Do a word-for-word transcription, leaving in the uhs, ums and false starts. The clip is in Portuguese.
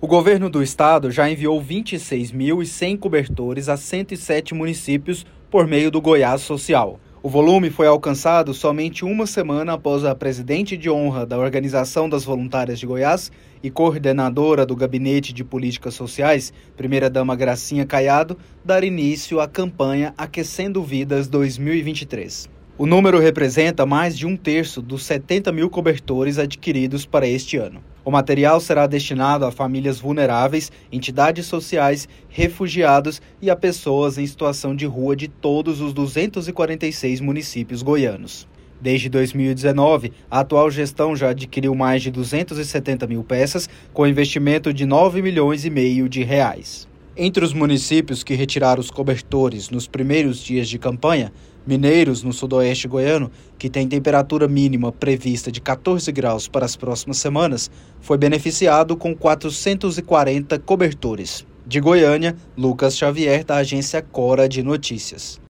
O governo do estado já enviou vinte e seis mil e cem cobertores a cento e sete municípios por meio do Goiás Social. O volume foi alcançado somente uma semana após a presidente de honra da Organização das Voluntárias de Goiás e coordenadora do Gabinete de Políticas Sociais, primeira-dama Gracinha Caiado, dar início à campanha Aquecendo Vidas dois mil e vinte e três. O número representa mais de um terço dos setenta mil cobertores adquiridos para este ano. O material será destinado a famílias vulneráveis, entidades sociais, refugiados e a pessoas em situação de rua de todos os duzentos e quarenta e seis municípios goianos. Desde dois mil e dezenove, a atual gestão já adquiriu mais de duzentas e setenta mil peças, com investimento de nove milhões e meio de reais. Entre os municípios que retiraram os cobertores nos primeiros dias de campanha, Mineiros, no sudoeste goiano, que tem temperatura mínima prevista de quatorze graus para as próximas semanas, foi beneficiado com quatrocentos e quarenta cobertores. De Goiânia, Lucas Xavier, da agência Cora de Notícias.